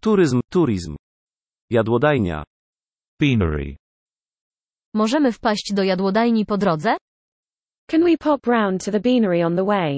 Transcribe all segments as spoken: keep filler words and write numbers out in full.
Turyzm, turizm. Jadłodajnia. Beanery. Możemy wpaść do jadłodajni po drodze? Can we pop round to the beanery on the way?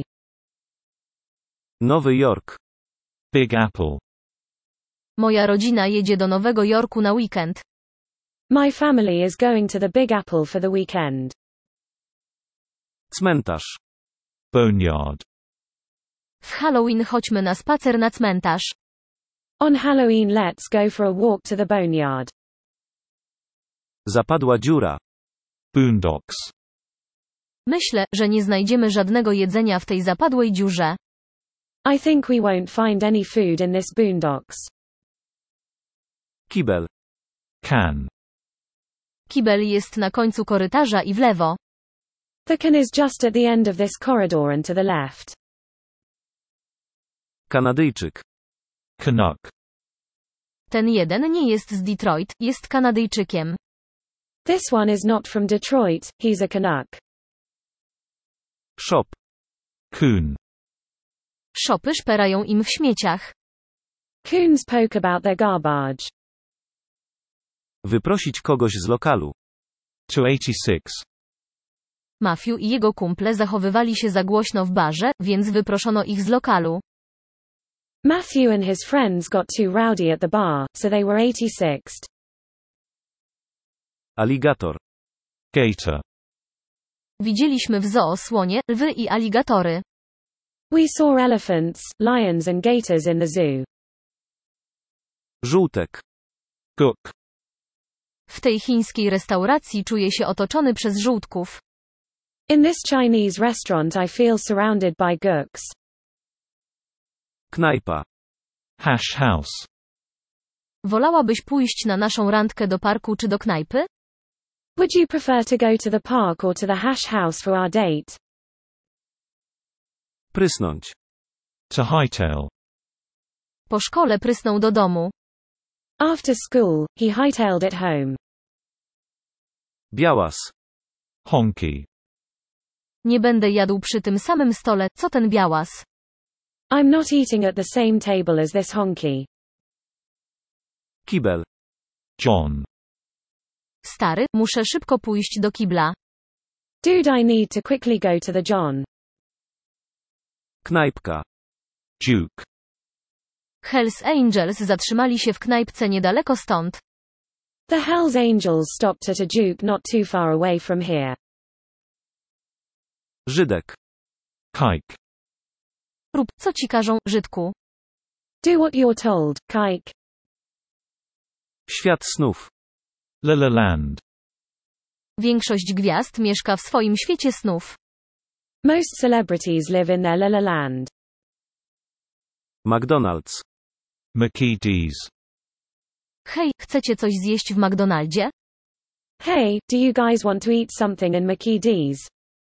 Nowy Jork. Big Apple. Moja rodzina jedzie do Nowego Jorku na weekend. My family is going to the Big Apple for the weekend. Cmentarz. Boneyard. W Halloween chodźmy na spacer na cmentarz. On Halloween let's go for a walk to the boneyard. Zapadła dziura. Boondocks. Myślę, że nie znajdziemy żadnego jedzenia w tej zapadłej dziurze. I think we won't find any food in this boondocks. Kibel. Can. Kibel jest na końcu korytarza i w lewo. The can is just at the end of this corridor and to the left. Kanadyjczyk. Canuck. Ten jeden nie jest z Detroit, jest Kanadyjczykiem. This one is not from Detroit, he's a Canuck. Shop. Coon. Szopy szperają im w śmieciach. Coons poke about their garbage. Wyprosić kogoś z lokalu. two eighty-six. Matthew i jego kumple zachowywali się za głośno w barze, więc wyproszono ich z lokalu. Matthew and his friends got too rowdy at the bar, so they were eighty-sixed. Aligator. Gator. Widzieliśmy w zoo słonie, lwy i aligatory. We saw elephants, lions and gators in the zoo. Żółtek. Gook. W tej chińskiej restauracji czuję się otoczony przez żółtków. In this Chinese restaurant I feel surrounded by gooks. Knajpa. Hash house. Wolałabyś pójść na naszą randkę do parku czy do knajpy? Would you prefer to go to the park or to the hash house for our date? Prysnąć. To hightail. Po szkole prysnął do domu. After school, he hightailed it home. Białas. Honky. Nie będę jadł przy tym samym stole, co ten białas. I'm not eating at the same table as this honky. Kibel. John. Stary, muszę szybko pójść do kibla. Dude, I need to quickly go to the John. Knajpka. Duke. Hells Angels zatrzymali się w knajpce niedaleko stąd. The Hells Angels stopped at a Duke not too far away from here. Żydek. Kike. Rób, co ci każą, Żydku. Do what you're told, kike. Świat snów. La La Land. Większość gwiazd mieszka w swoim świecie snów. Most celebrities live in their La La Land. McDonald's. McKee D's. Hej, chcecie coś zjeść w McDonaldzie? Hey, do you guys want to eat something in McKee D's?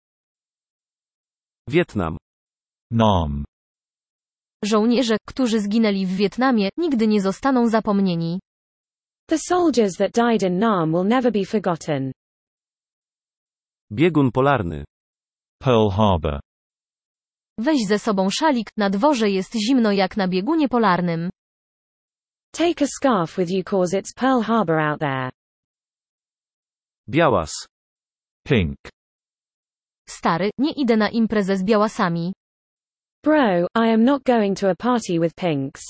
Wietnam. Nam. Żołnierze, którzy zginęli w Wietnamie, nigdy nie zostaną zapomnieni. The soldiers that died in Nam will never be forgotten. Biegun polarny. Pearl Harbor. Weź ze sobą szalik, na dworze jest zimno jak na biegunie polarnym. Take a scarf with you cause it's Pearl Harbor out there. Białas. Pink. Stary, nie idę na imprezę z białasami. Bro, I am not going to a party with pinks.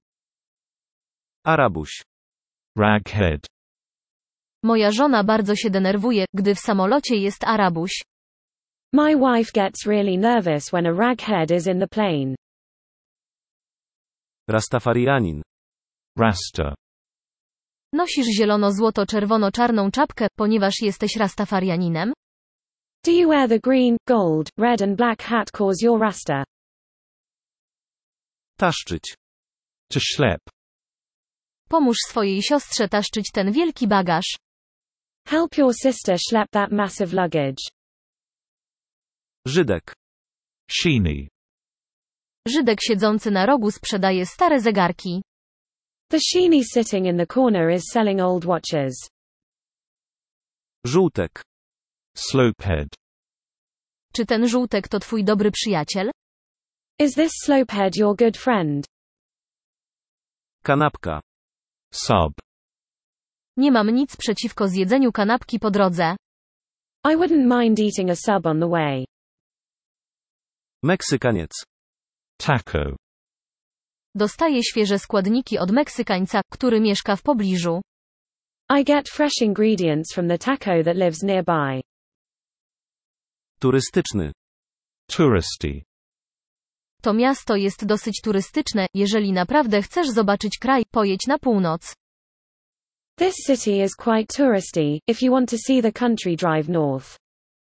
Arabuś. Raghead. Moja żona bardzo się denerwuje, gdy w samolocie jest Arabuś. My wife gets really nervous when a raghead is in the plane. Rastafarianin. Rasta. Nosisz zielono-złoto-czerwono-czarną czapkę, ponieważ jesteś rastafarianinem? Do you wear the green, gold, red and black hat cause you're Rasta? Taszczyć. To schlep. Pomóż swojej siostrze taszczyć ten wielki bagaż. Help your sister schlep that massive luggage. Żydek. Sheeny. Żydek siedzący na rogu sprzedaje stare zegarki. The sheeny sitting in the corner is selling old watches. Żółtek. Slopehead. Czy ten żółtek to twój dobry przyjaciel? Is this slopehead your good friend? Kanapka. Sub. Nie mam nic przeciwko zjedzeniu kanapki po drodze. I wouldn't mind eating a sub on the way. Meksykaniec. Taco. Dostaję świeże składniki od Meksykańca, który mieszka w pobliżu. I get fresh ingredients from the taco that lives nearby. Turystyczny. Touristy. To miasto jest dosyć turystyczne, jeżeli naprawdę chcesz zobaczyć kraj, pojedź na północ. This city is quite touristy. If you want to see the country, drive north.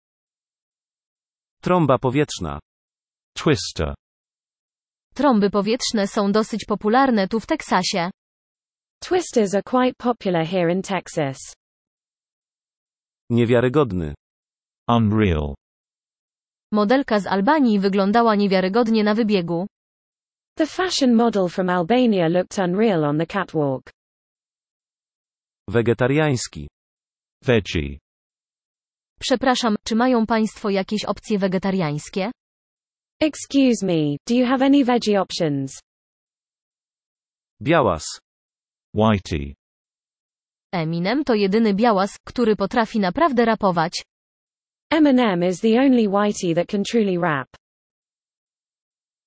Trąba powietrzna. Twister. Trąby powietrzne są dosyć popularne tu w Teksasie. Twisters are quite popular here in Texas. Niewiarygodny. Unreal. Modelka z Albanii wyglądała niewiarygodnie na wybiegu. The fashion model from Albania looked unreal on the catwalk. Wegetariański. Veggie. Przepraszam, czy mają Państwo jakieś opcje wegetariańskie? Excuse me, do you have any veggie options? Białas. Whitey. Eminem to jedyny białas, który potrafi naprawdę rapować. Eminem is the only whitey that can truly rap.